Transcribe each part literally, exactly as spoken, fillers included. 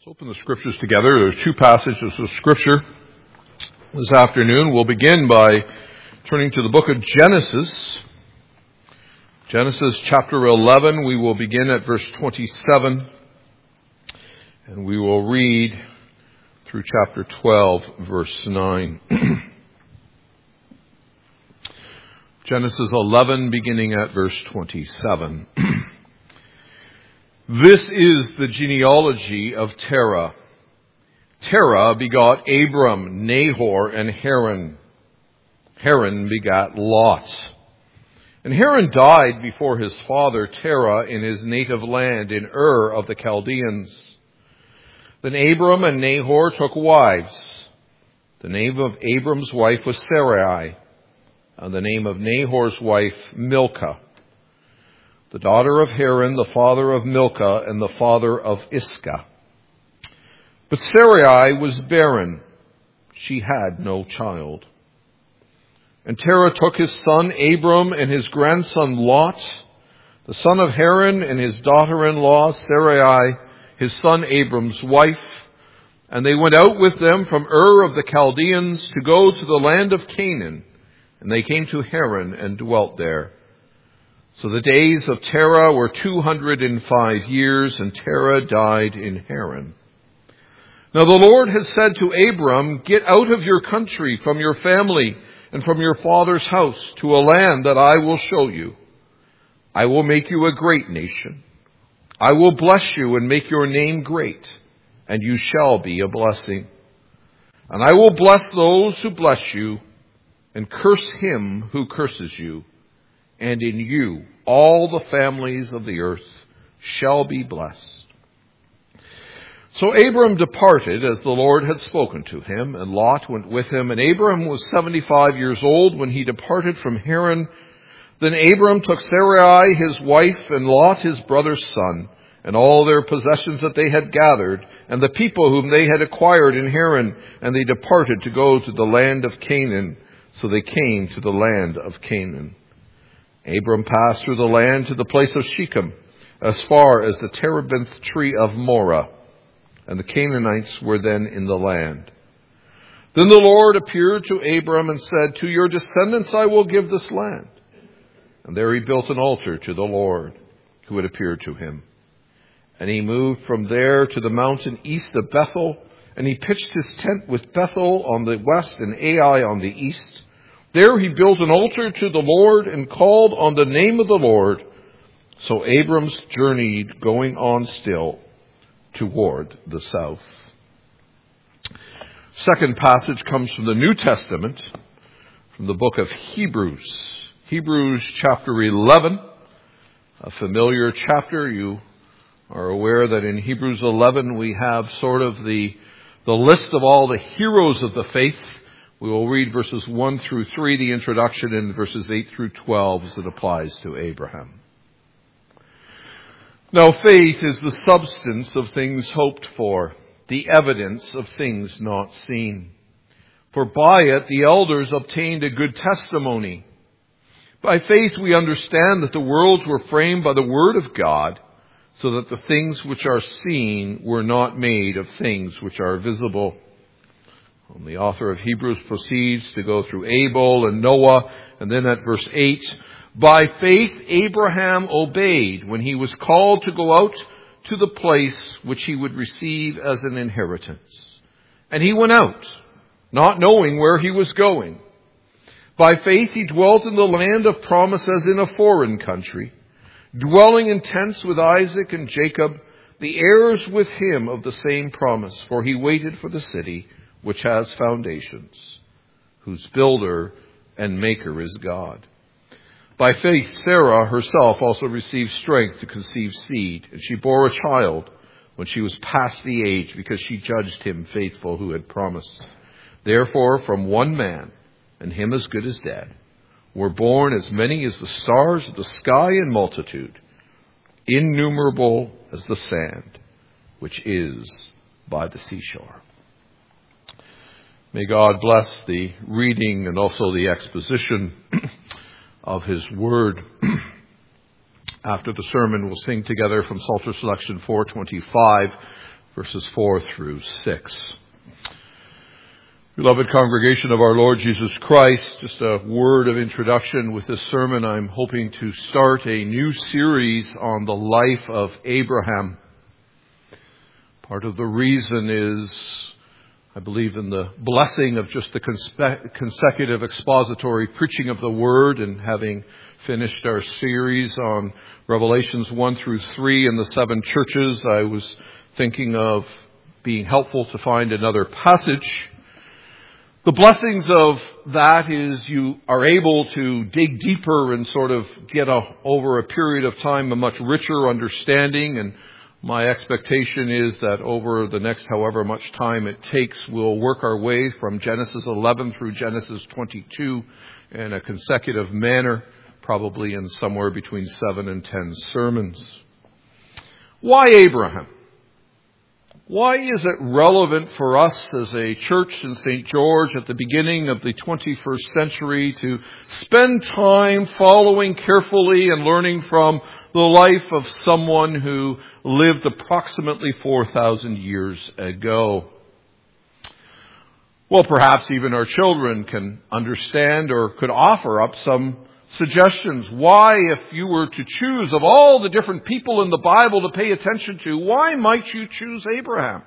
Let's open the scriptures together. There's two passages of scripture this afternoon. We'll begin by turning to the book of Genesis. Genesis chapter eleven. We will begin at verse twenty-seven. And we will read through chapter twelve, verse nine. Genesis eleven, beginning at verse twenty-seven. This is the genealogy of Terah. Terah begot Abram, Nahor, and Haran. Haran begat Lot. And Haran died before his father Terah in his native land in Ur of the Chaldeans. Then Abram and Nahor took wives. The name of Abram's wife was Sarai, and the name of Nahor's wife Milcah, the daughter of Haran, the father of Milcah, and the father of Iscah. But Sarai was barren. She had no child. And Terah took his son Abram and his grandson Lot, the son of Haran, and his daughter-in-law Sarai, his son Abram's wife, and they went out with them from Ur of the Chaldeans to go to the land of Canaan. And they came to Haran and dwelt there. So the days of Terah were two hundred and five years, and Terah died in Haran. Now the Lord had said to Abram, "Get out of your country, from your family, and from your father's house, to a land that I will show you. I will make you a great nation. I will bless you and make your name great, and you shall be a blessing. And I will bless those who bless you, and curse him who curses you. And in you all the families of the earth shall be blessed." So Abram departed as the Lord had spoken to him, and Lot went with him. And Abram was seventy-five years old when he departed from Haran. Then Abram took Sarai his wife, and Lot his brother's son, and all their possessions that they had gathered, and the people whom they had acquired in Haran, and they departed to go to the land of Canaan. So they came to the land of Canaan. Abram passed through the land to the place of Shechem, as far as the terebinth tree of Moreh, and the Canaanites were then in the land. Then the Lord appeared to Abram and said, "To your descendants I will give this land." And there he built an altar to the Lord, who had appeared to him. And he moved from there to the mountain east of Bethel, and he pitched his tent with Bethel on the west and Ai on the east. There he built an altar to the Lord and called on the name of the Lord. So Abram journeyed, going on still toward the south. Second passage comes from the New Testament, from the book of Hebrews. Hebrews chapter eleven, a familiar chapter. You are aware that in Hebrews eleven we have sort of the, the list of all the heroes of the faith. We will read verses one through three, the introduction, and verses eight through twelve as it applies to Abraham. Now faith is the substance of things hoped for, the evidence of things not seen. For by it the elders obtained a good testimony. By faith we understand that the worlds were framed by the word of God, so that the things which are seen were not made of things which are visible. And the author of Hebrews proceeds to go through Abel and Noah, and then at verse eight, by faith Abraham obeyed when he was called to go out to the place which he would receive as an inheritance. And he went out, not knowing where he was going. By faith he dwelt in the land of promise as in a foreign country, dwelling in tents with Isaac and Jacob, the heirs with him of the same promise, for he waited for the city which has foundations, whose builder and maker is God. By faith Sarah herself also received strength to conceive seed, and she bore a child when she was past the age, because she judged him faithful who had promised. Therefore from one man, and him as good as dead, were born as many as the stars of the sky in multitude, innumerable as the sand which is by the seashore. May God bless the reading and also the exposition of His Word. After the sermon, we'll sing together from Psalter Selection four twenty-five, verses four through six. Beloved congregation of our Lord Jesus Christ, just a word of introduction with this sermon. I'm hoping to start a new series on the life of Abraham. Part of the reason is, I believe, in the blessing of just the conspe- consecutive expository preaching of the Word, and having finished our series on Revelations one through three and the seven churches, I was thinking of being helpful to find another passage. The blessings of that is you are able to dig deeper and sort of get a, over a period of time a much richer understanding. And my expectation is that over the next however much time it takes, we'll work our way from Genesis eleven through Genesis twenty-two in a consecutive manner, probably in somewhere between seven and ten sermons. Why Abraham? Why is it relevant for us as a church in Saint George at the beginning of the twenty-first century to spend time following carefully and learning from the life of someone who lived approximately four thousand years ago? Well, perhaps even our children can understand or could offer up some suggestions. Why, if you were to choose of all the different people in the Bible to pay attention to, why might you choose Abraham?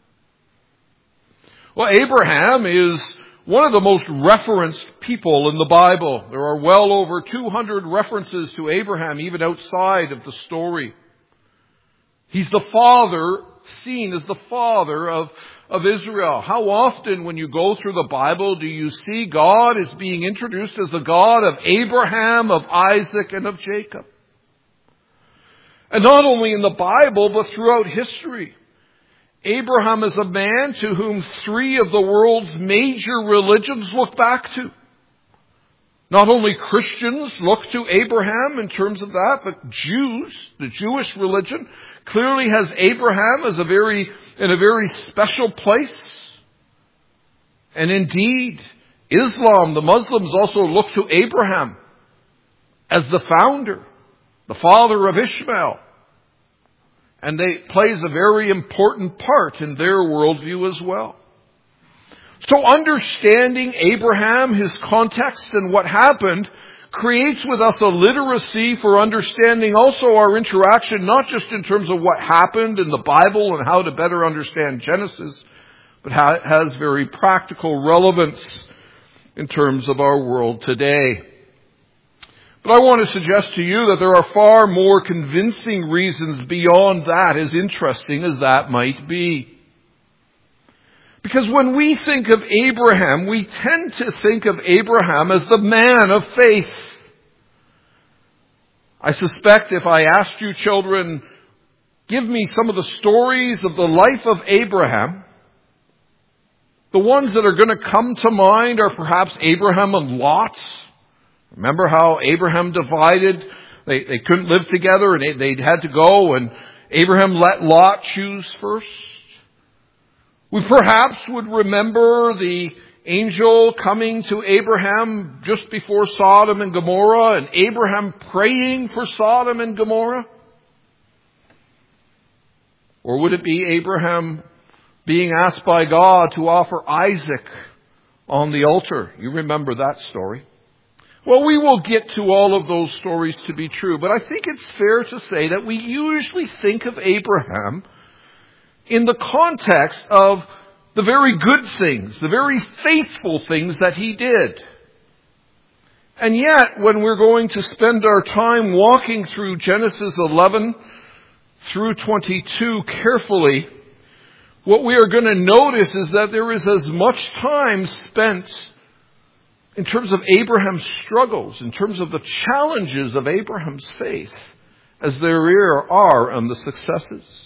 Well, Abraham is one of the most referenced people in the Bible. There are well over two hundred references to Abraham, even outside of the story. He's the father, seen as the father of, of Israel. How often when you go through the Bible do you see God as being introduced as the God of Abraham, of Isaac, and of Jacob? And not only in the Bible, but throughout history. Abraham is a man to whom three of the world's major religions look back to. Not only Christians look to Abraham in terms of that, but Jews, the Jewish religion, clearly has Abraham as a very, in a very special place. And indeed, Islam, the Muslims also look to Abraham as the founder, the father of Ishmael. And they plays a very important part in their worldview as well. So understanding Abraham, his context, and what happened creates with us a literacy for understanding also our interaction, not just in terms of what happened in the Bible and how to better understand Genesis, but how it has very practical relevance in terms of our world today. But I want to suggest to you that there are far more convincing reasons beyond that, as interesting as that might be. Because when we think of Abraham, we tend to think of Abraham as the man of faith. I suspect if I asked you children, give me some of the stories of the life of Abraham, the ones that are going to come to mind are perhaps Abraham and Lot. Remember how Abraham divided? They, they couldn't live together and they, they had to go, and Abraham let Lot choose first. We perhaps would remember the angel coming to Abraham just before Sodom and Gomorrah, and Abraham praying for Sodom and Gomorrah. Or would it be Abraham being asked by God to offer Isaac on the altar? You remember that story. Well, we will get to all of those stories to be true, but I think it's fair to say that we usually think of Abraham in the context of the very good things, the very faithful things that he did. And yet, when we're going to spend our time walking through Genesis eleven through twenty-two carefully, what we are going to notice is that there is as much time spent in terms of Abraham's struggles, in terms of the challenges of Abraham's faith, as there are on the successes.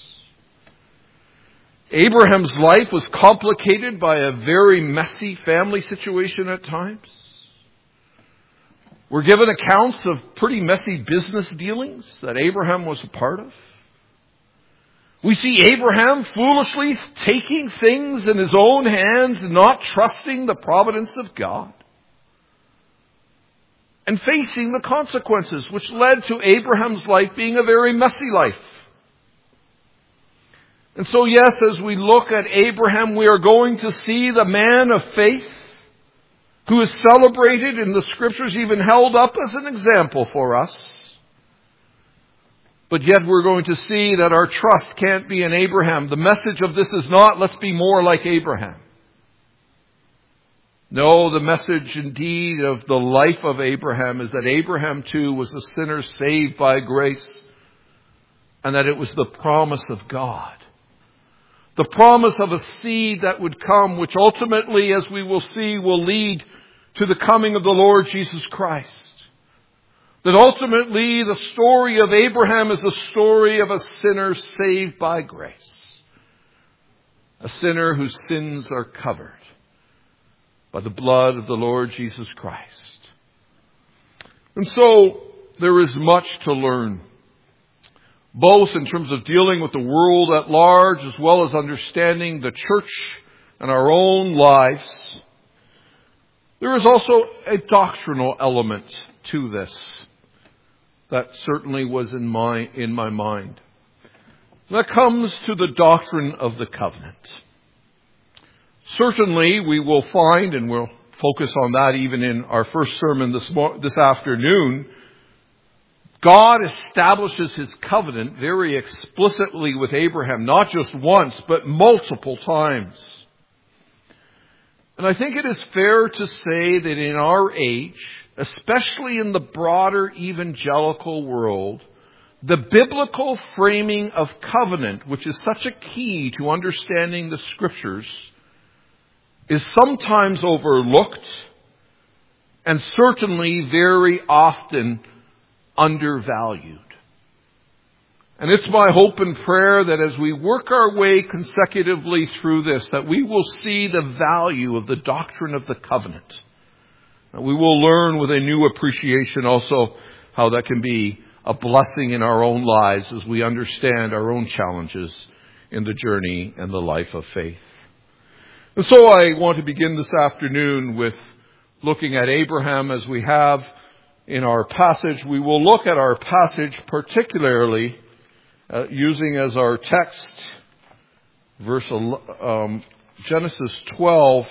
Abraham's life was complicated by a very messy family situation at times. We're given accounts of pretty messy business dealings that Abraham was a part of. We see Abraham foolishly taking things in his own hands and not trusting the providence of God, and facing the consequences, which led to Abraham's life being a very messy life. And so yes, as we look at Abraham, we are going to see the man of faith who is celebrated in the Scriptures, even held up as an example for us. But yet we're going to see that our trust can't be in Abraham. The message of this is not, let's be more like Abraham. No, the message indeed of the life of Abraham is that Abraham too was a sinner saved by grace, and that it was the promise of God. The promise of a seed that would come, which ultimately, as we will see, will lead to the coming of the Lord Jesus Christ. That ultimately the story of Abraham is the story of a sinner saved by grace. A sinner whose sins are covered by the blood of the Lord Jesus Christ. And so there is much to learn, both in terms of dealing with the world at large as well as understanding the church and our own lives. There is also a doctrinal element to this that certainly was in my, in my mind. That comes to the doctrine of the covenant. Certainly we will find, and we'll focus on that even in our first sermon this, this afternoon, God establishes His covenant very explicitly with Abraham, not just once, but multiple times. And I think it is fair to say that in our age, especially in the broader evangelical world, the biblical framing of covenant, which is such a key to understanding the Scriptures, is sometimes overlooked and certainly very often undervalued. And it's my hope and prayer that as we work our way consecutively through this, that we will see the value of the doctrine of the covenant. That we will learn with a new appreciation also how that can be a blessing in our own lives as we understand our own challenges in the journey and the life of faith. And so I want to begin this afternoon with looking at Abraham as we have in our passage. We will look at our passage particularly uh, using as our text verse um, Genesis twelve.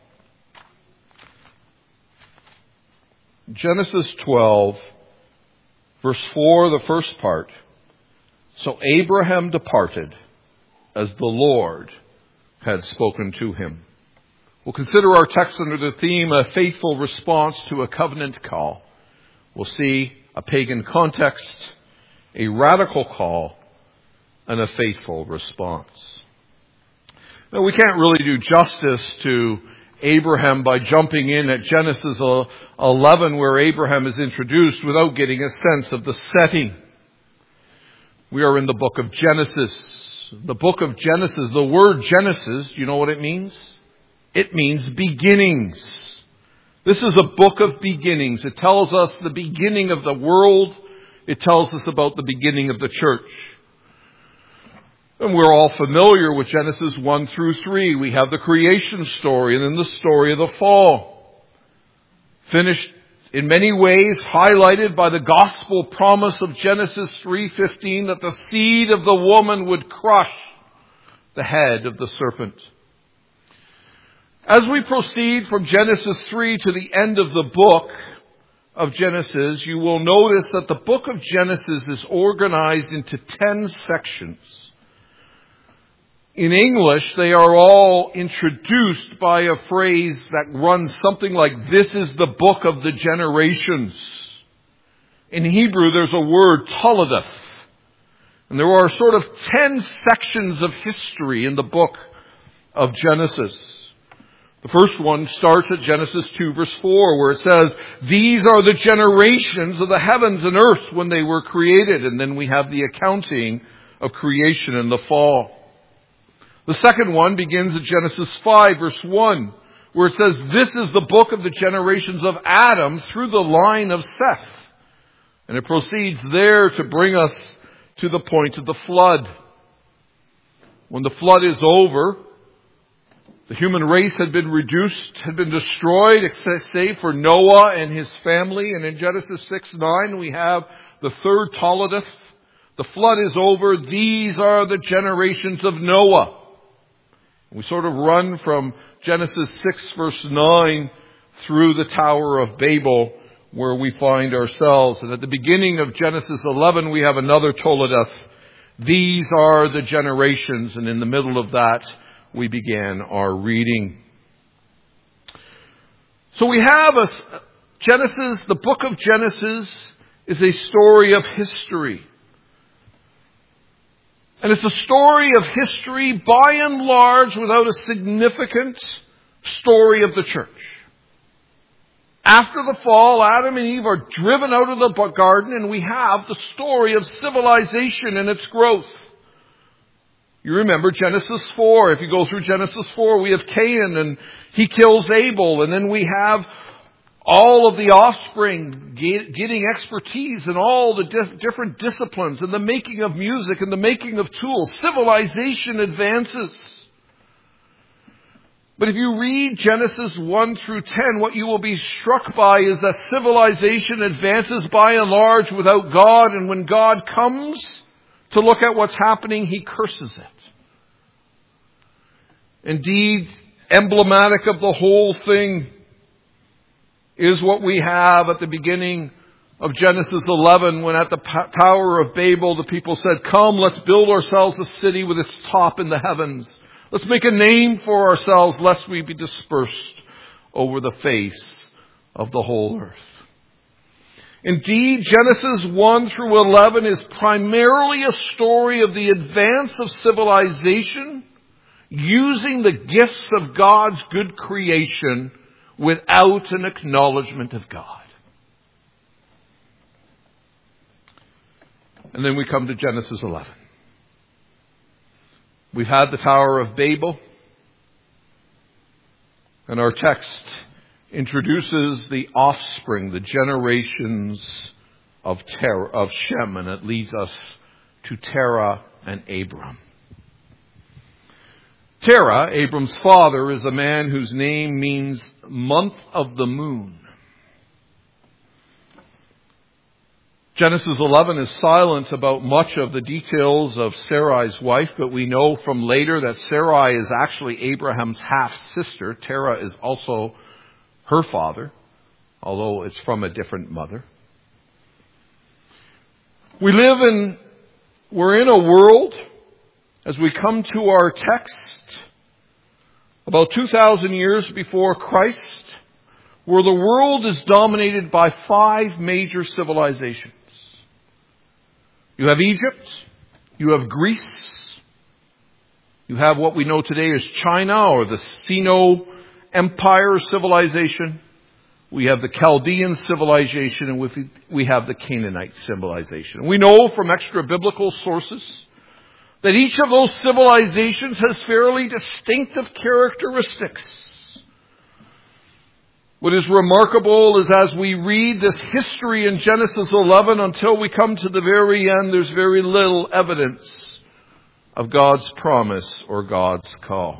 Genesis twelve, verse four, the first part. So Abraham departed as the Lord had spoken to him. We'll consider our text under the theme, a faithful response to a covenant call. We'll see a pagan context, a radical call, and a faithful response. Now, we can't really do justice to Abraham by jumping in at Genesis eleven, where Abraham is introduced, without getting a sense of the setting. We are in the book of Genesis. The book of Genesis, the word Genesis, do you know what it means? It means beginnings. This is a book of beginnings. It tells us the beginning of the world. It tells us about the beginning of the church. And we're all familiar with Genesis one through three. We have the creation story and then the story of the fall. Finished in many ways, highlighted by the gospel promise of Genesis three fifteen that the seed of the woman would crush the head of the serpent. As we proceed from Genesis three to the end of the book of Genesis, you will notice that the book of Genesis is organized into ten sections. In English, they are all introduced by a phrase that runs something like, this is the book of the generations. In Hebrew, there's a word, toledeth. And there are sort of ten sections of history in the book of Genesis. The first one starts at Genesis two verse four, where it says, these are the generations of the heavens and earth when they were created. And then we have the accounting of creation and the fall. The second one begins at Genesis five verse one, where it says, this is the book of the generations of Adam through the line of Seth. And it proceeds there to bring us to the point of the flood. When the flood is over, the human race had been reduced, had been destroyed, save for Noah and his family. And in Genesis six nine, we have the third toledeth, The flood is over. These are the generations of Noah. We sort of run from Genesis six verse nine through the Tower of Babel, where we find ourselves. And at the beginning of Genesis eleven, we have another Toledeth. These are the generations. And in the middle of that, we began our reading. So we have a Genesis, the book of Genesis is a story of history. And it's a story of history, by and large, without a significant story of the church. After the fall, Adam and Eve are driven out of the garden, and we have the story of civilization and its growth. You remember Genesis four. If you go through Genesis four, we have Cain, and he kills Abel, and then we have all of the offspring getting expertise in all the diff- different disciplines and the making of music and the making of tools. Civilization advances. But if you read Genesis one through ten, what you will be struck by is that civilization advances by and large without God. And when God comes to look at what's happening, he curses it. Indeed, emblematic of the whole thing is what we have at the beginning of Genesis eleven, when at the Tower of Babel, the people said, "Come, let's build ourselves a city with its top in the heavens. Let's make a name for ourselves, lest we be dispersed over the face of the whole earth." Indeed, Genesis one through eleven is primarily a story of the advance of civilization using the gifts of God's good creation without an acknowledgement of God. And then we come to Genesis eleven. We've had the Tower of Babel, and our text introduces the offspring, the generations of Terah, of Shem, and it leads us to Terah and Abram. Terah, Abram's father, is a man whose name means month of the moon. Genesis eleven is silent about much of the details of Sarai's wife, but we know from later that Sarai is actually Abraham's half-sister. Terah is also her father, although it's from a different mother. We live in, we're in a world, as we come to our text, about two thousand years before Christ, where the world is dominated by five major civilizations. You have Egypt, you have Greece, you have what we know today as China, or the Sino Empire civilization, we have the Chaldean civilization, and we have the Canaanite civilization. We know from extra-biblical sources that each of those civilizations has fairly distinctive characteristics. What is remarkable is as we read this history in Genesis eleven until we come to the very end, there's very little evidence of God's promise or God's call.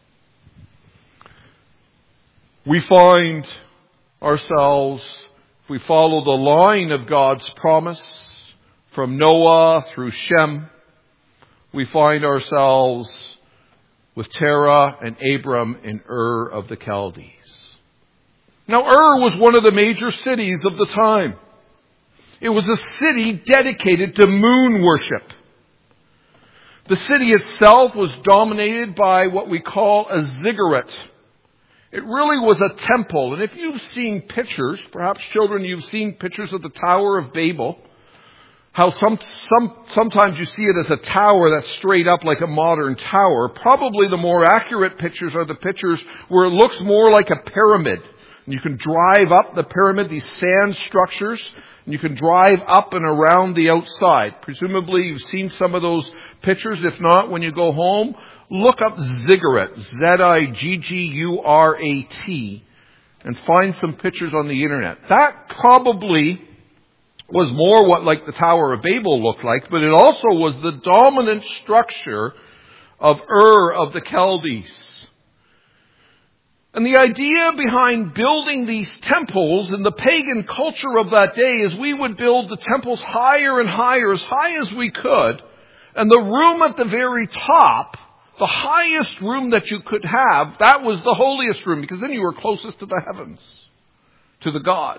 We find ourselves, if we follow the line of God's promise from Noah through Shem, we find ourselves with Terah and Abram in Ur of the Chaldees. Now, Ur was one of the major cities of the time. It was a city dedicated to moon worship. The city itself was dominated by what we call a ziggurat. It really was a temple. And if you've seen pictures, perhaps children, you've seen pictures of the Tower of Babel, how some, some, sometimes you see it as a tower that's straight up like a modern tower. Probably the more accurate pictures are the pictures where it looks more like a pyramid. And you can drive up the pyramid, these sand structures, and you can drive up and around the outside. Presumably you've seen some of those pictures. If not, when you go home, look up ziggurat, Z I G G U R A T, and find some pictures on the internet. That probably was more what like the Tower of Babel looked like, but it also was the dominant structure of Ur of the Chaldees. And the idea behind building these temples in the pagan culture of that day is we would build the temples higher and higher, as high as we could. And the room at the very top, the highest room that you could have, that was the holiest room, because then you were closest to the heavens, to the gods.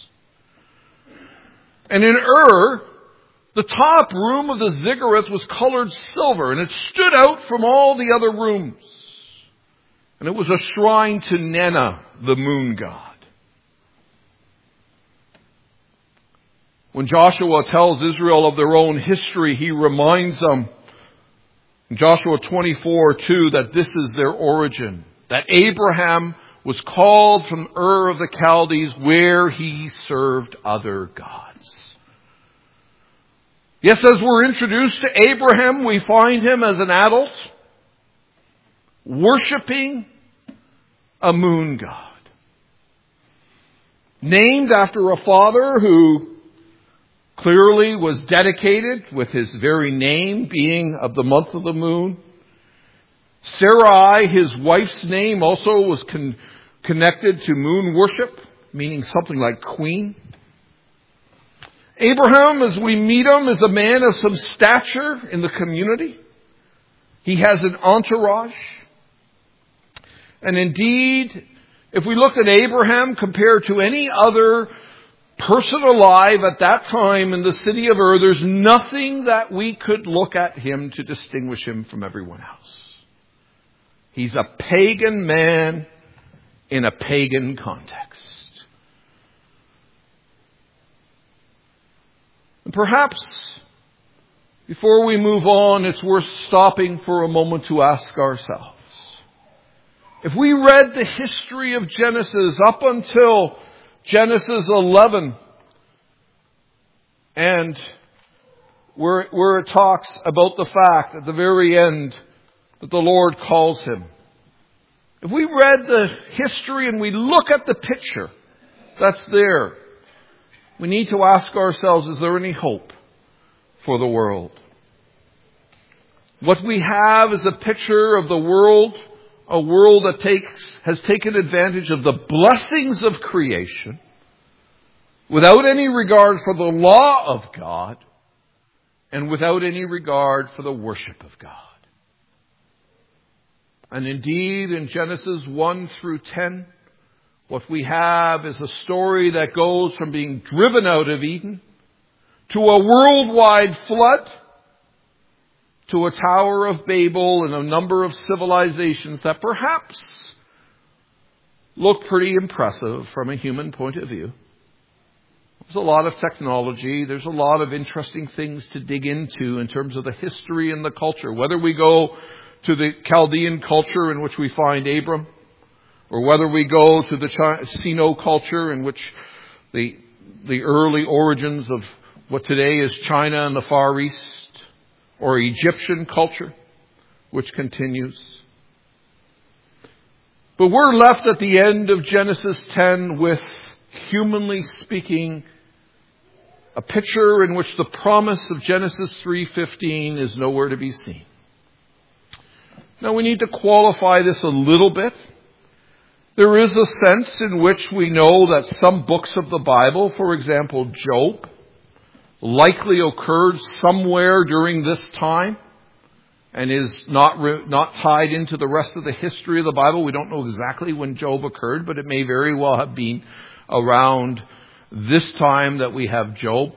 And in Ur, the top room of the ziggurat was colored silver, and it stood out from all the other rooms. And it was a shrine to Nena, the moon god. When Joshua tells Israel of their own history, he reminds them in Joshua twenty-four two that this is their origin. That Abraham was called from Ur of the Chaldees, where he served other gods. Yes, as we're introduced to Abraham, we find him as an adult worshiping a moon god. Named after a father who clearly was dedicated with his very name being of the month of the moon. Sarai, his wife's name, also was con- connected to moon worship, meaning something like queen. Abraham, as we meet him, is a man of some stature in the community. He has an entourage. And indeed, if we look at Abraham compared to any other person alive at that time in the city of Ur, there's nothing that we could look at him to distinguish him from everyone else. He's a pagan man in a pagan context. And perhaps, before we move on, it's worth stopping for a moment to ask ourselves, if we read the history of Genesis up until Genesis eleven, and where, where it talks about the fact at the very end that the Lord calls him. If we read the history and we look at the picture that's there, we need to ask ourselves, is there any hope for the world? What we have is a picture of the world, a world that takes, has taken advantage of the blessings of creation without any regard for the law of God and without any regard for the worship of God. And indeed, in Genesis one through ten, what we have is a story that goes from being driven out of Eden to a worldwide flood, to a Tower of Babel and a number of civilizations that perhaps look pretty impressive from a human point of view. There's a lot of technology. There's a lot of interesting things to dig into in terms of the history and the culture. Whether we go to the Chaldean culture in which we find Abram, or whether we go to the Sino culture in which the, the early origins of what today is China and the Far East, or Egyptian culture, which continues. But we're left at the end of Genesis ten with, humanly speaking, a picture in which the promise of Genesis three fifteen is nowhere to be seen. Now we need to qualify this a little bit. There is a sense in which we know that some books of the Bible, for example, Job, likely occurred somewhere during this time and is not re- not tied into the rest of the history of the Bible. We don't know exactly when Job occurred, but it may very well have been around this time that we have Job.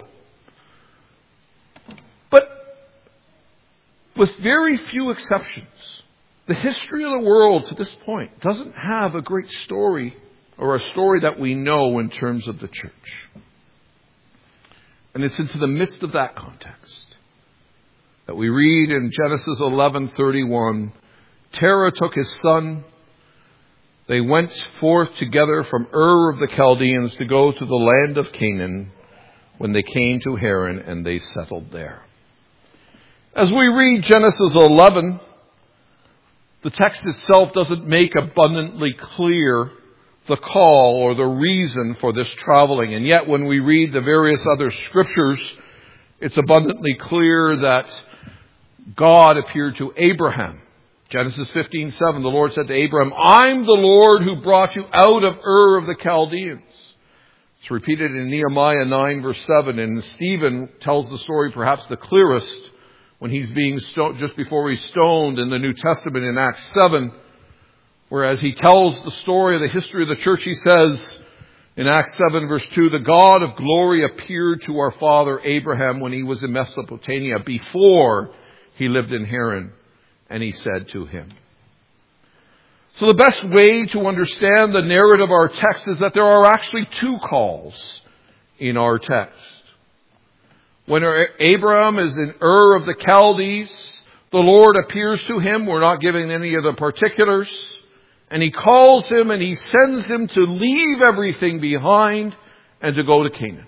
But with very few exceptions, the history of the world to this point doesn't have a great story or a story that we know in terms of the church. And it's into the midst of that context that we read in Genesis eleven thirty-one, Terah took his son. They went forth together from Ur of the Chaldeans to go to the land of Canaan. When they came to Haran, and they settled there. As we read Genesis eleven, the text itself doesn't make abundantly clear the call or the reason for this traveling. And yet when we read the various other scriptures, it's abundantly clear that God appeared to Abraham Genesis fifteen seven, the Lord said to Abraham, I'm the Lord who brought you out of Ur of the Chaldeans. It's repeated in Nehemiah nine verse seven, and Stephen tells the story perhaps the clearest when he's being stoned, just before he's stoned in the New Testament in Acts seven, whereas he tells the story of the history of the church, he says in Acts seven verse two, the God of glory appeared to our father Abraham when he was in Mesopotamia before he lived in Haran, and he said to him. So the best way to understand the narrative of our text is that there are actually two calls in our text. When Abraham is in Ur of the Chaldees, the Lord appears to him. We're not giving any of the particulars. And he calls him and he sends him to leave everything behind and to go to Canaan.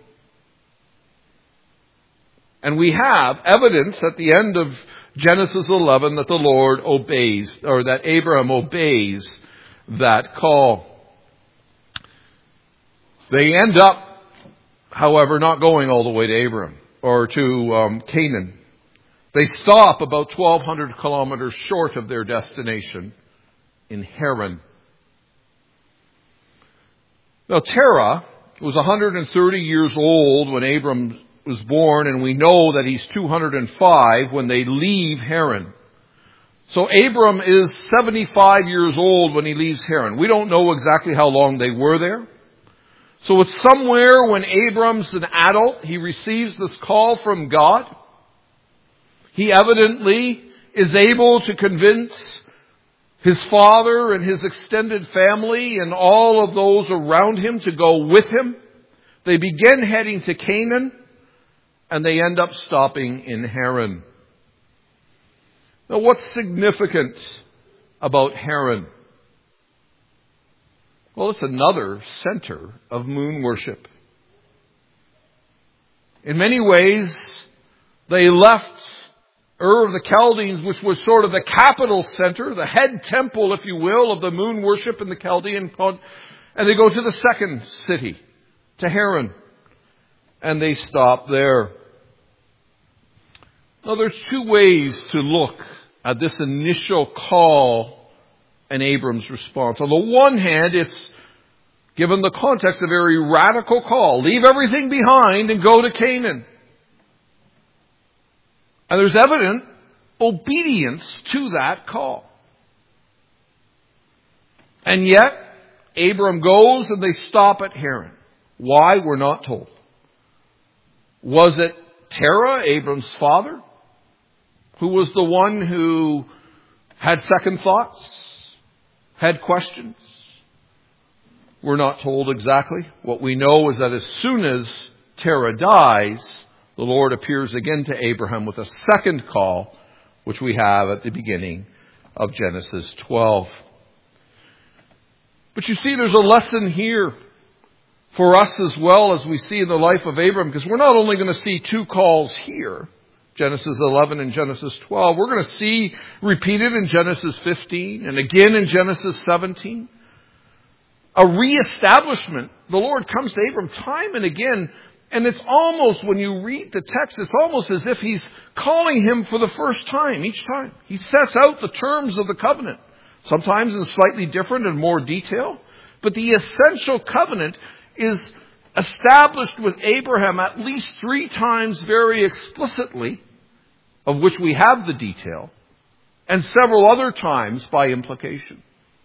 And we have evidence at the end of Genesis eleven that the Lord obeys, or that Abraham obeys that call. They end up, however, not going all the way to Abraham or to um, Canaan. They stop about twelve hundred kilometers short of their destination in Haran. Now, Terah was one hundred thirty years old when Abram was born, and we know that he's two hundred five when they leave Haran. So Abram is seventy-five years old when he leaves Haran. We don't know exactly how long they were there. So it's somewhere when Abram's an adult, he receives this call from God. He evidently is able to convince his father and his extended family and all of those around him to go with him. They begin heading to Canaan, and they end up stopping in Haran. Now, what's significant about Haran? Well, it's another center of moon worship. In many ways, they left Ur of the Chaldeans, which was sort of the capital center, the head temple, if you will, of the moon worship in the Chaldean, and they go to the second city, to Haran, and they stop there. Now, there's two ways to look at this initial call and Abram's response. On the one hand, it's, given the context, a very radical call. Leave everything behind and go to Canaan. And there's evident obedience to that call. And yet, Abram goes and they stop at Haran. Why? We're not told. Was it Terah, Abram's father, who was the one who had second thoughts, had questions? We're not told exactly. What we know is that as soon as Terah dies, the Lord appears again to Abraham with a second call, which we have at the beginning of Genesis twelve. But you see, there's a lesson here for us as well as we see in the life of Abraham, because we're not only going to see two calls here, Genesis eleven and Genesis twelve, we're going to see repeated in Genesis fifteen and again in Genesis seventeen. A reestablishment. The Lord comes to Abram time and again, and it's almost, when you read the text, it's almost as if he's calling him for the first time each time. He sets out the terms of the covenant, sometimes in slightly different and more detail. But the essential covenant is established with Abraham at least three times very explicitly, of which we have the detail, and several other times by implication.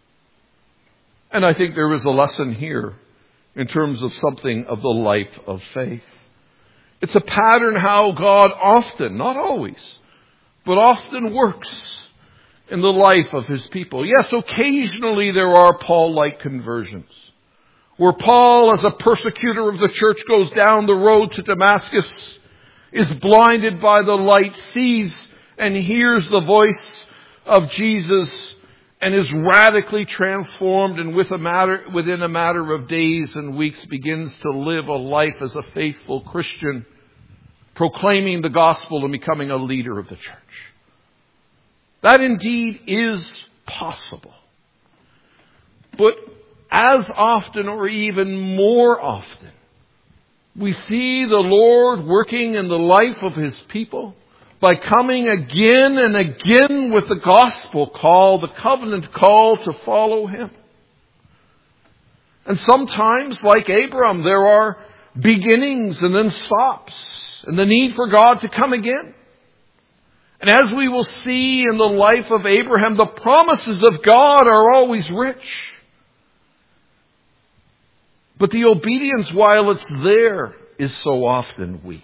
And I think there is a lesson here in terms of something of the life of faith. It's a pattern how God often, not always, but often works in the life of his people. Yes, occasionally there are Paul-like conversions, where Paul, as a persecutor of the church, goes down the road to Damascus, is blinded by the light, sees and hears the voice of Jesus, and is radically transformed, and with a matter, within a matter of days and weeks begins to live a life as a faithful Christian, proclaiming the gospel and becoming a leader of the church. That indeed is possible. But as often, or even more often, we see the Lord working in the life of his people by coming again and again with the gospel call, the covenant call to follow Him. And sometimes, like Abram, there are beginnings and then stops, and the need for God to come again. And as we will see in the life of Abraham, the promises of God are always rich. But the obedience, while it's there, is so often weak.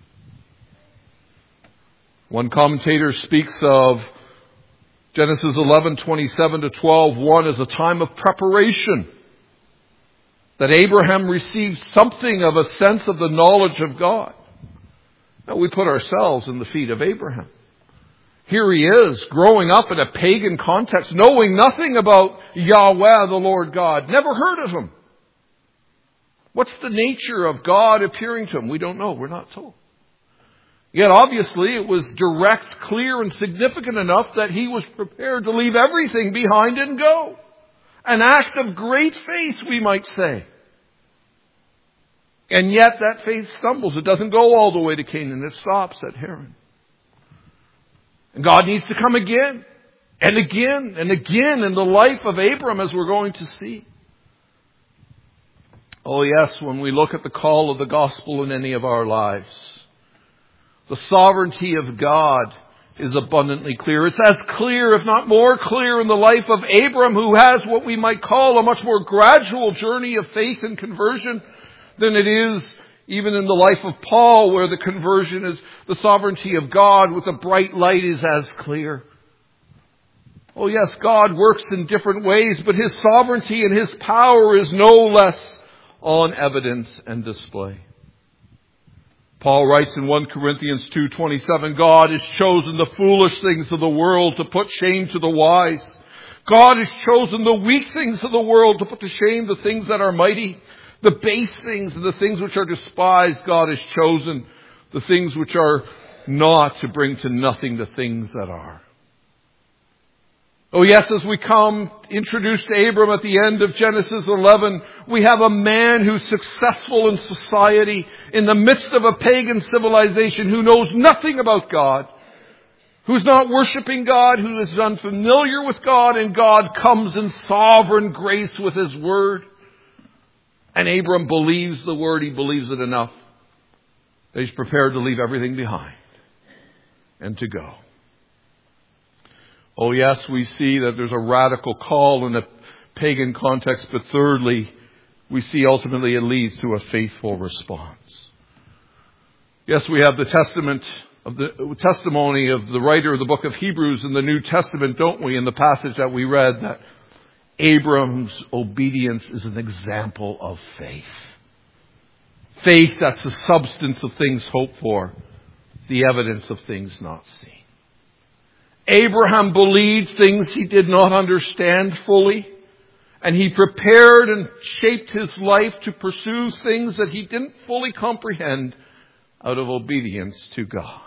One commentator speaks of Genesis eleven, twenty-seven to twelve, one as a time of preparation. That Abraham received something of a sense of the knowledge of God. Now we put ourselves in the feet of Abraham. Here he is, growing up in a pagan context, knowing nothing about Yahweh, the Lord God. Never heard of Him. What's the nature of God appearing to him? We don't know. We're not told. Yet obviously it was direct, clear, and significant enough that he was prepared to leave everything behind and go. An act of great faith, we might say. And yet that faith stumbles. It doesn't go all the way to Canaan. It stops at Haran. And God needs to come again and again and again in the life of Abram, as we're going to see. Oh yes, when we look at the call of the gospel in any of our lives, the sovereignty of God is abundantly clear. It's as clear, if not more clear, in the life of Abram, who has what we might call a much more gradual journey of faith and conversion than it is even in the life of Paul, where the conversion is the sovereignty of God with a bright light is as clear. Oh yes, God works in different ways, but His sovereignty and His power is no less on evidence and display. Paul writes in First Corinthians two twenty-seven, God has chosen the foolish things of the world to put shame to the wise. God has chosen the weak things of the world to put to shame the things that are mighty. The base things and the things which are despised, God has chosen. The things which are not, to bring to nothing the things that are. Oh yes, as we come introduced to Abram at the end of Genesis eleven, we have a man who's successful in society in the midst of a pagan civilization, who knows nothing about God, who's not worshiping God, who is unfamiliar with God, and God comes in sovereign grace with His word. And Abram believes the word. He believes it enough that he's prepared to leave everything behind and to go. Oh yes, we see that there's a radical call in a pagan context, but thirdly, we see ultimately it leads to a faithful response. Yes, we have the testament of the testimony of the writer of the book of Hebrews in the New Testament, don't we, in the passage that we read, that Abram's obedience is an example of faith. Faith that's the substance of things hoped for, the evidence of things not seen. Abraham believed things he did not understand fully, and he prepared and shaped his life to pursue things that he didn't fully comprehend out of obedience to God.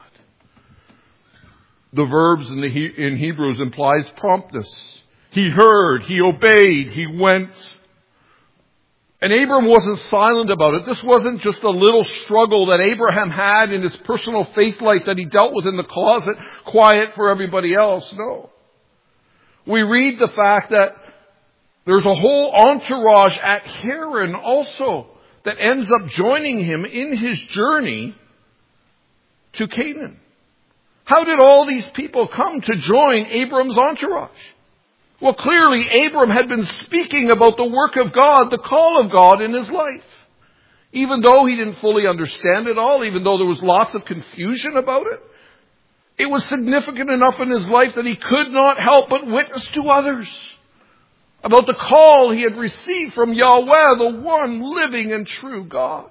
The verbs in, the he- in Hebrews implies promptness. He heard, he obeyed, he went. And Abram wasn't silent about it. This wasn't just a little struggle that Abraham had in his personal faith life that he dealt with in the closet, quiet for everybody else. No. We read the fact that there's a whole entourage at Haran also that ends up joining him in his journey to Canaan. How did all these people come to join Abram's entourage? Well, clearly, Abram had been speaking about the work of God, the call of God in his life. Even though he didn't fully understand it all, even though there was lots of confusion about it, it was significant enough in his life that he could not help but witness to others about the call he had received from Yahweh, the one living and true God.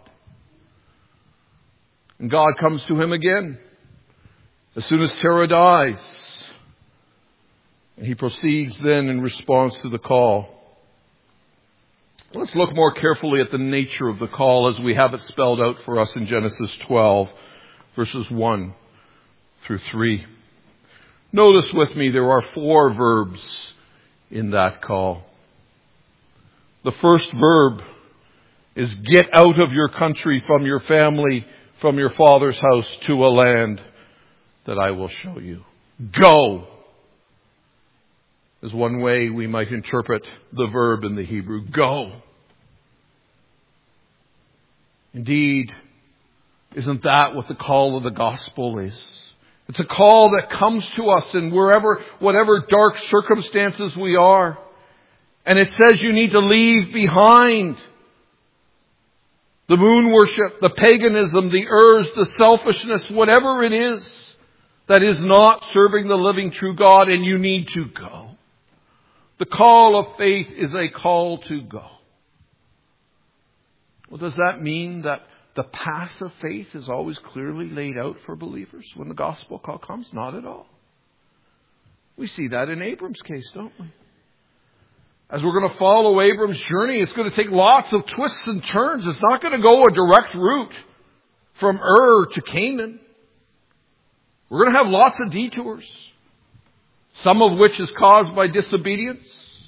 And God comes to him again as soon as Terah dies. And he proceeds then in response to the call. Let's look more carefully at the nature of the call as we have it spelled out for us in Genesis twelve, verses one through three. Notice with me there are four verbs in that call. The first verb is get out of your country, from your family, from your father's house to a land that I will show you. Go is one way we might interpret the verb in the Hebrew. Go. Indeed, isn't that what the call of the gospel is? It's a call that comes to us in wherever, whatever dark circumstances we are. And it says you need to leave behind the moon worship, the paganism, the errors, the selfishness, whatever it is that is not serving the living true God, and you need to go. The call of faith is a call to go. Well, does that mean that the path of faith is always clearly laid out for believers when the gospel call comes? Not at all. We see that in Abram's case, don't we? As we're going to follow Abram's journey, it's going to take lots of twists and turns. It's not going to go a direct route from Ur to Canaan. We're going to have lots of detours, some of which is caused by disobedience.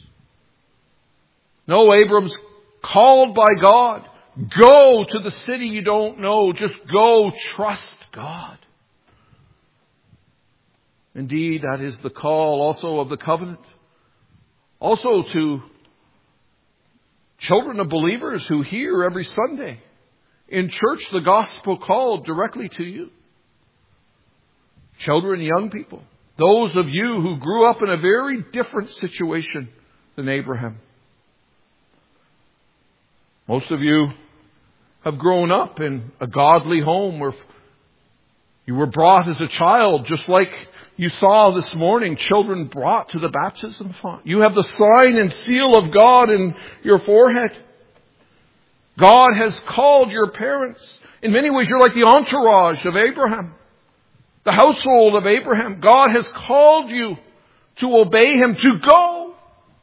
No, Abram's called by God. Go to the city you don't know. Just go, trust God. Indeed, that is the call also of the covenant. Also to children of believers who hear every Sunday in church the gospel called directly to you. Children, young people, those of you who grew up in a very different situation than Abraham. Most of you have grown up in a godly home where you were brought as a child, just like you saw this morning, children brought to the baptism font. You have the sign and seal of God in your forehead. God has called your parents. In many ways, you're like the entourage of Abraham, the household of Abraham. God has called you to obey Him, to go.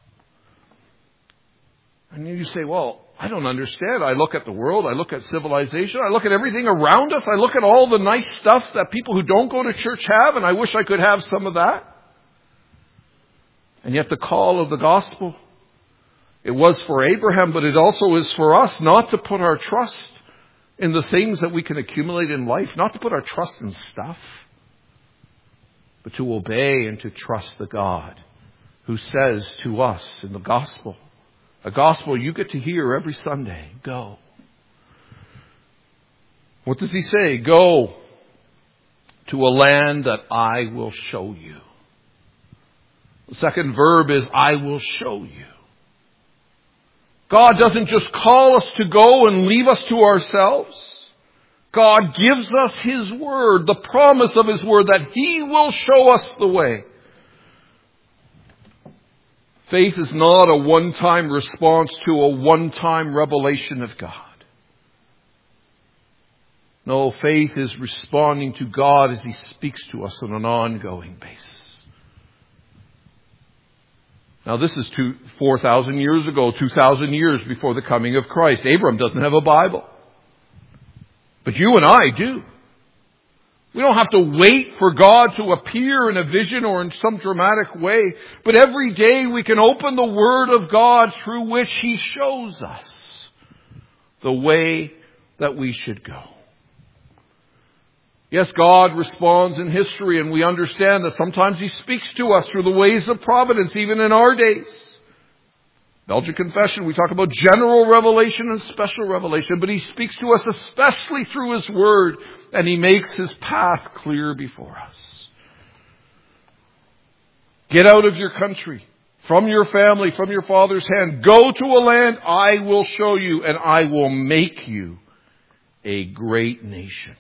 And you say, well, I don't understand. I look at the world. I look at civilization. I look at everything around us. I look at all the nice stuff that people who don't go to church have, and I wish I could have some of that. And yet the call of the gospel, it was for Abraham, but it also is for us not to put our trust in the things that we can accumulate in life, not to put our trust in stuff, but to obey and to trust the God who says to us in the gospel, a gospel you get to hear every Sunday, go. What does He say? Go to a land that I will show you. The second verb is, I will show you. God doesn't just call us to go and leave us to ourselves. God gives us His word, the promise of His word that He will show us the way. Faith is not a one-time response to a one-time revelation of God. No, faith is responding to God as He speaks to us on an ongoing basis. Now this is two, four thousand years ago, two thousand years before the coming of Christ. Abram doesn't have a Bible. But you and I do. We don't have to wait for God to appear in a vision or in some dramatic way. But every day we can open the Word of God through which He shows us the way that we should go. Yes, God responds in history, and we understand that sometimes He speaks to us through the ways of providence, even in our days. Belgian Confession, we talk about general revelation and special revelation, but He speaks to us especially through His Word, and He makes His path clear before us. Get out of your country, from your family, from your father's hand. Go to a land I will show you, and I will make you a great nation.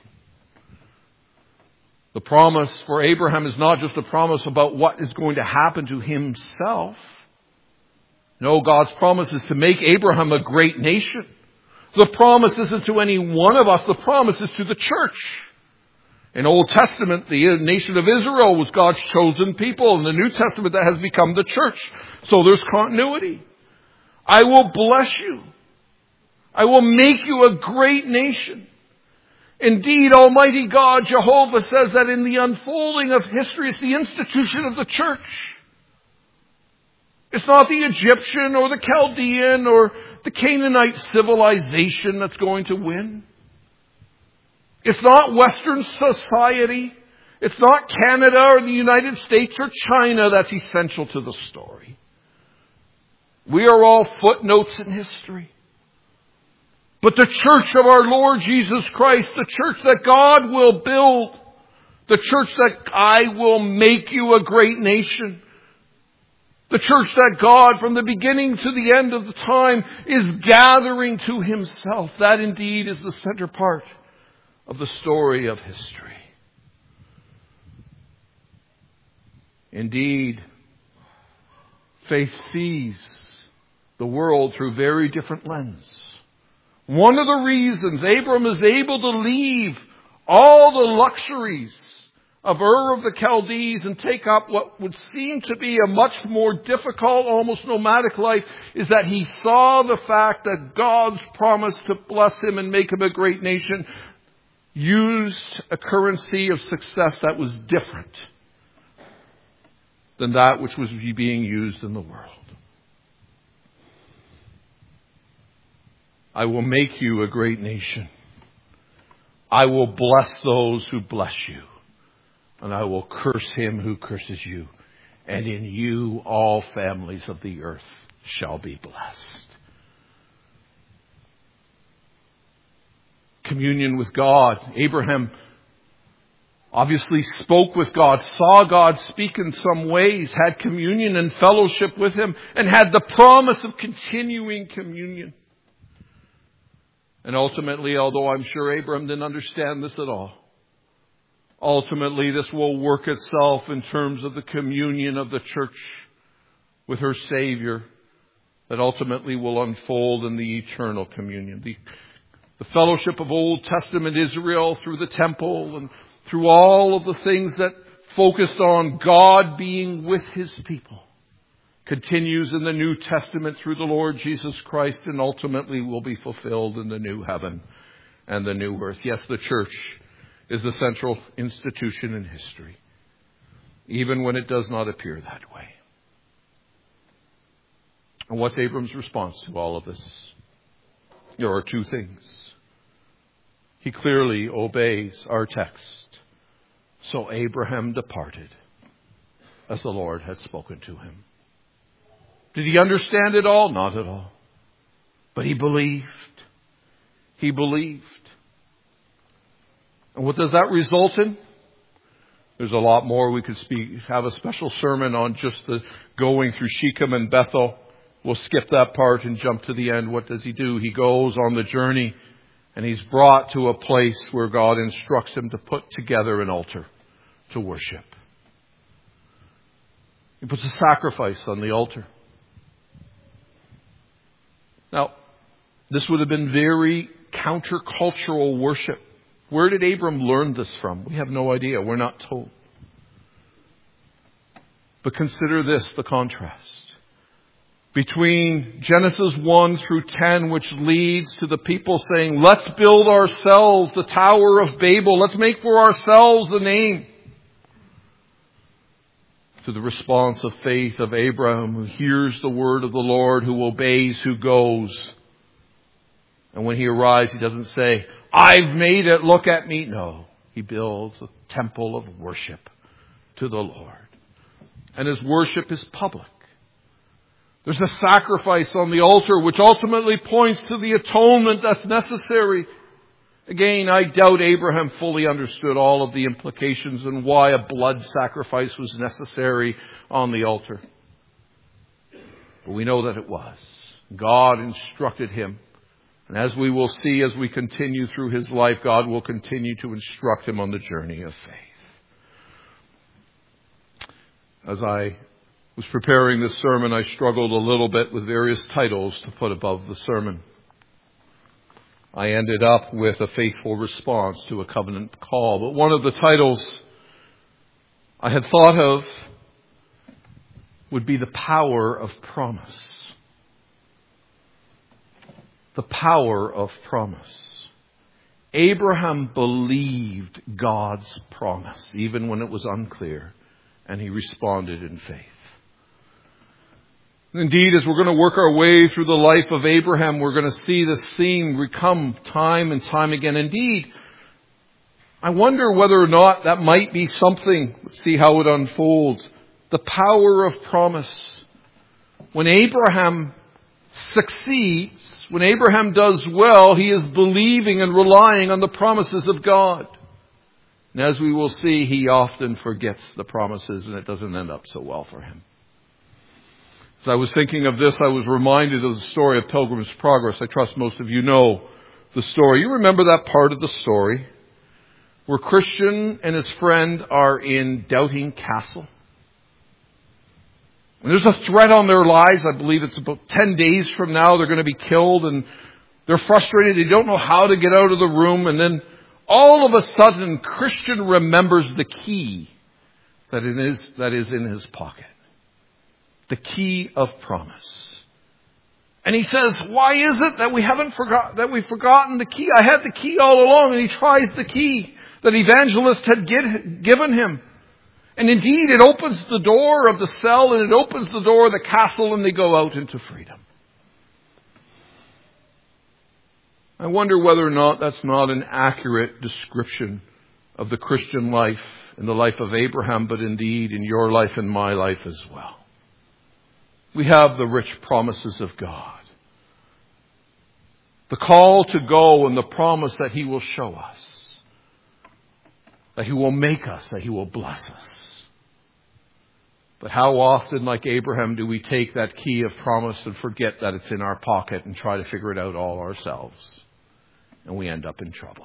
The promise for Abraham is not just a promise about what is going to happen to himself. No, God's promise is to make Abraham a great nation. The promise isn't to any one of us. The promise is to the church. In Old Testament, the nation of Israel was God's chosen people. In the New Testament, that has become the church. So there's continuity. I will bless you. I will make you a great nation. Indeed, Almighty God, Jehovah, says that in the unfolding of history, it's the institution of the church. It's not the Egyptian or the Chaldean or the Canaanite civilization that's going to win. It's not Western society. It's not Canada or the United States or China that's essential to the story. We are all footnotes in history. But the church of our Lord Jesus Christ, the church that God will build, the church that I will make you a great nation, the church that God from the beginning to the end of the time is gathering to Himself, that indeed is the center part of the story of history. Indeed, faith sees the world through very different lenses. One of the reasons Abram is able to leave all the luxuries of Ur of the Chaldees and take up what would seem to be a much more difficult, almost nomadic life is that he saw the fact that God's promise to bless him and make him a great nation used a currency of success that was different than that which was being used in the world. I will make you a great nation. I will bless those who bless you. And I will curse him who curses you. And in you all families of the earth shall be blessed. Communion with God. Abraham obviously spoke with God, saw God speak in some ways, had communion and fellowship with him, and had the promise of continuing communion. And ultimately, although I'm sure Abraham didn't understand this at all, ultimately this will work itself in terms of the communion of the church with her Savior that ultimately will unfold in the eternal communion. The, the fellowship of Old Testament Israel through the temple and through all of the things that focused on God being with His people continues in the New Testament through the Lord Jesus Christ and ultimately will be fulfilled in the new heaven and the new earth. Yes, the church is the central institution in history, even when it does not appear that way. And what's Abram's response to all of this? There are two things. He clearly obeys our text. So Abraham departed as the Lord had spoken to him. Did he understand it all? Not at all. But he believed. He believed. And what does that result in? There's a lot more. We could speak, have a special sermon on just the going through Shechem and Bethel. We'll skip that part and jump to the end. What does he do? He goes on the journey and he's brought to a place where God instructs him to put together an altar to worship. He puts a sacrifice on the altar. Now, this would have been very countercultural worship. Where did Abram learn this from? We have no idea. We're not told. But consider this, the contrast between Genesis one through ten, which leads to the people saying, let's build ourselves the Tower of Babel. Let's make for ourselves a name. To the response of faith of Abraham, who hears the word of the Lord, who obeys, who goes. And when he arrives, he doesn't say, I've made it, look at me. No, he builds a temple of worship to the Lord. And his worship is public. There's a sacrifice on the altar which ultimately points to the atonement that's necessary. Again, I doubt Abraham fully understood all of the implications and why a blood sacrifice was necessary on the altar. But we know that it was. God instructed him. And as we will see as we continue through his life, God will continue to instruct him on the journey of faith. As I was preparing this sermon, I struggled a little bit with various titles to put above the sermon. I ended up with a faithful response to a covenant call. But one of the titles I had thought of would be the power of promise. The power of promise. Abraham believed God's promise, even when it was unclear, and he responded in faith. Indeed, as we're going to work our way through the life of Abraham, we're going to see this theme recome time and time again. Indeed, I wonder whether or not that might be something. Let's see how it unfolds. The power of promise. When Abraham succeeds, when Abraham does well, he is believing and relying on the promises of God. And as we will see, he often forgets the promises and it doesn't end up so well for him. As I was thinking of this, I was reminded of the story of Pilgrim's Progress. I trust most of you know the story. You remember that part of the story where Christian and his friend are in Doubting Castle. And there's a threat on their lives. I believe it's about ten days from now they're going to be killed, and they're frustrated. They don't know how to get out of the room. And then all of a sudden, Christian remembers the key that it is, that is in his pocket. The key of promise. And he says, why is it that we haven't forgot, that we've forgotten the key? I had the key all along. And he tries the key that evangelist had get, given him. And indeed, it opens the door of the cell and it opens the door of the castle, and they go out into freedom. I wonder whether or not that's not an accurate description of the Christian life and the life of Abraham, but indeed in your life and my life as well. We have the rich promises of God. The call to go and the promise that He will show us. That He will make us, that He will bless us. But how often, like Abraham, do we take that key of promise and forget that it's in our pocket and try to figure it out all ourselves? And we end up in trouble.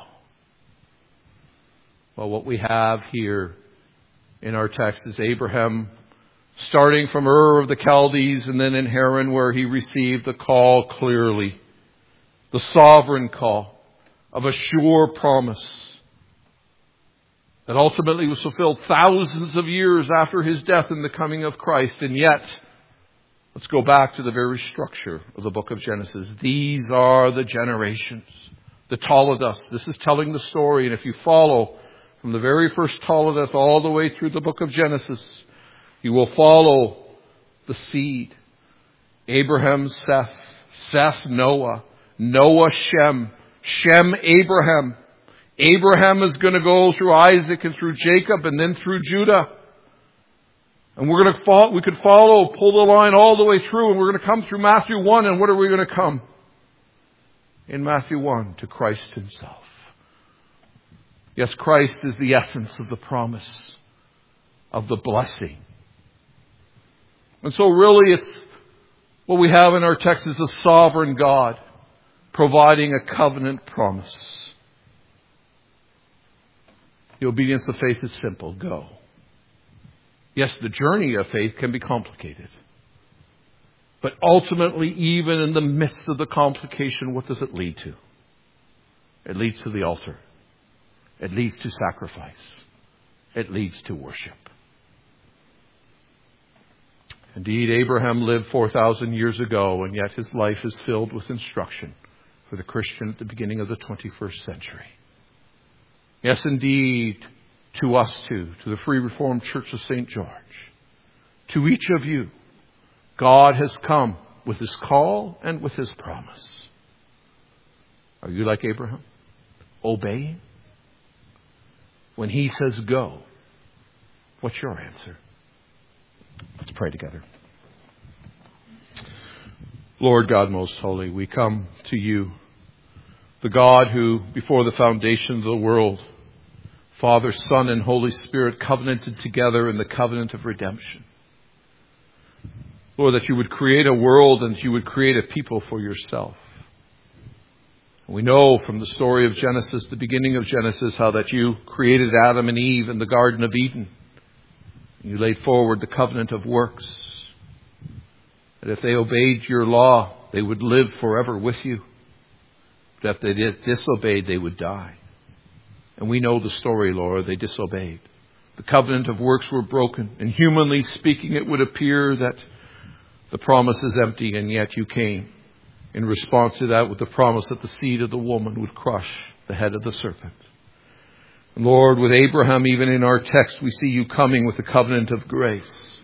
Well, what we have here in our text is Abraham starting from Ur of the Chaldees and then in Haran, where he received the call clearly. The sovereign call of a sure promise that ultimately was fulfilled thousands of years after his death and the coming of Christ. And yet, let's go back to the very structure of the book of Genesis. These are the generations. The Toledoth. This is telling the story. And if you follow from the very first Toledoth all the way through the book of Genesis, you will follow the seed. Abraham, Seth. Seth, Noah. Noah, Shem. Shem, Abraham. Abraham is going to go through Isaac and through Jacob and then through Judah. And we're going to follow, we could follow, pull the line all the way through, and we're going to come through Matthew one. And what are we going to come? In Matthew one, to Christ Himself. Yes, Christ is the essence of the promise, of the blessing. And so really it's what we have in our text is a sovereign God providing a covenant promise. The obedience of faith is simple. Go. Yes, the journey of faith can be complicated. But ultimately, even in the midst of the complication, what does it lead to? It leads to the altar. It leads to sacrifice. It leads to worship. Indeed, Abraham lived four thousand years ago, and yet his life is filled with instruction for the Christian at the beginning of the twenty-first century. Yes, indeed, to us too, to the Free Reformed Church of Saint George, to each of you, God has come with His call and with His promise. Are you like Abraham? Obeying? When He says go, what's your answer? Let's pray together. Lord God most holy, we come to You, the God who, before the foundation of the world, Father, Son, and Holy Spirit covenanted together in the covenant of redemption. Lord, that You would create a world and You would create a people for Yourself. We know from the story of Genesis, the beginning of Genesis, how that You created Adam and Eve in the Garden of Eden. You laid forward the covenant of works. That if they obeyed Your law, they would live forever with You. But if they did disobeyed, they would die. And we know the story, Lord. They disobeyed. The covenant of works were broken. And humanly speaking, it would appear that the promise is empty, and yet You came in response to that with the promise that the seed of the woman would crush the head of the serpent. And Lord, with Abraham, even in our text, we see You coming with the covenant of grace.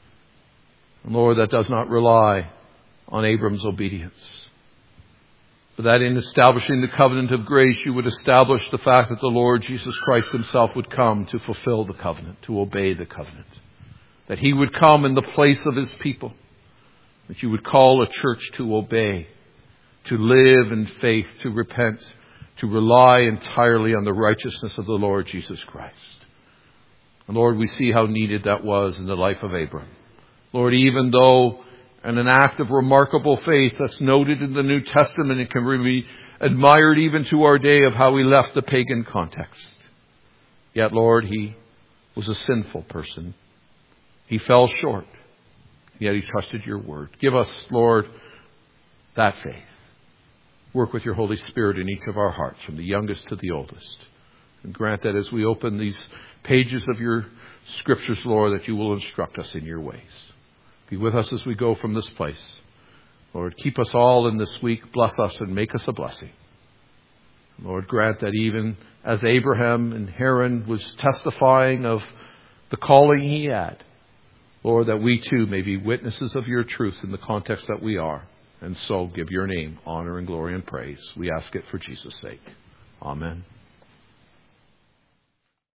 And Lord, that does not rely on Abram's obedience. but that in establishing the covenant of grace, you would establish the fact that the Lord Jesus Christ himself would come to fulfill the covenant, to obey the covenant. That he would come in the place of his people. That you would call a church to obey, to live in faith, to repent, to rely entirely on the righteousness of the Lord Jesus Christ. And Lord, we see how needed that was in the life of Abram. Lord, even though in an act of remarkable faith that's noted in the New Testament, it can be admired even to our day of how he left the pagan context. Yet, Lord, he was a sinful person. He fell short, yet he trusted your word. Give us, Lord, that faith. Work with your Holy Spirit in each of our hearts, from the youngest to the oldest. And grant that as we open these pages of your scriptures, Lord, that you will instruct us in your ways. Be with us as we go from this place. Lord, keep us all in this week. Bless us and make us a blessing. Lord, grant that even as Abraham and Haran was testifying of the calling he had, Lord, that we too may be witnesses of your truth in the context that we are. And so give your name honor and glory and praise. We ask it for Jesus' sake. Amen.